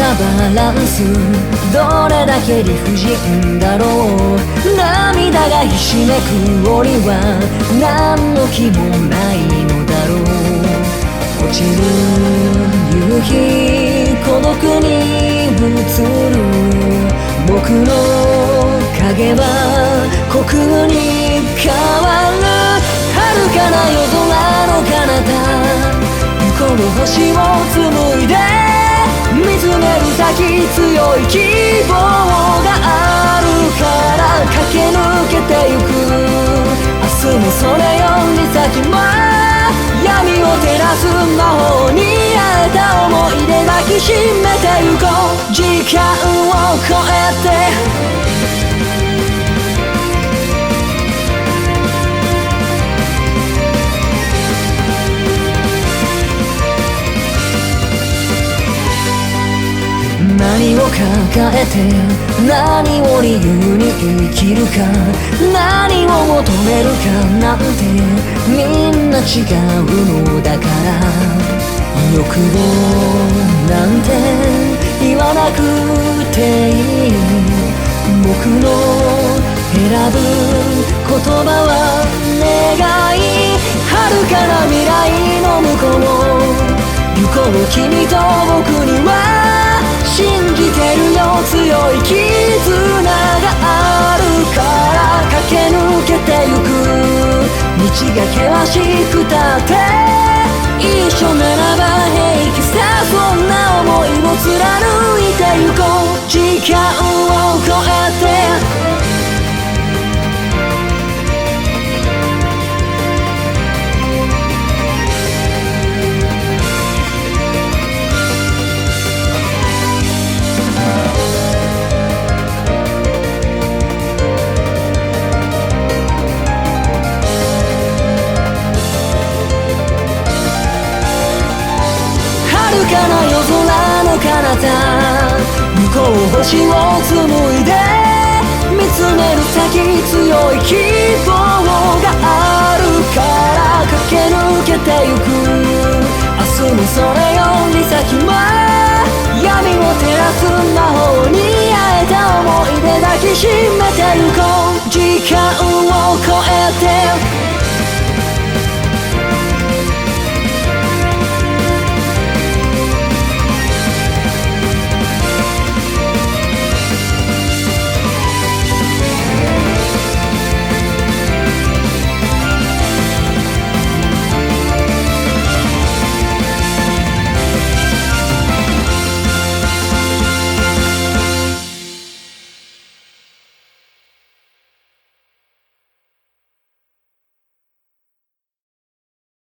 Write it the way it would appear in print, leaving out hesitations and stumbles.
なバランス、どれだけ理不尽だろう。涙がひしめく檻は何の気もないのだろう。落ちる夕日、孤独に映る僕の影は虚空に変わる。遥かな夜空の彼方、向こう星を紡いで見つめる先、強い希望があるから駆け抜けてゆく。明日もそれより先も闇を照らす魔法に会えた思い出抱きしめてゆこう。時間を超えて何を抱えて何を理由に生きるか、何を求めるかなんてみんな違うのだから、欲望なんて言わなくていい。僕の選ぶ言葉は願い。遥かな未来の向こう、行こう君と僕には信じてるよ、強い絆があるから駆け抜けてゆく。道が険しくたって一緒ならば平気さ、そんな想いを貫いてゆこう。時間を超えて遥かな夜空の彼方、向こう星を紡いで見つめる先、強い希望があるから駆け抜けてゆく。明日もそれより先も闇を照らす魔法に会えた思い出抱きしめてゆこう。時間を超えて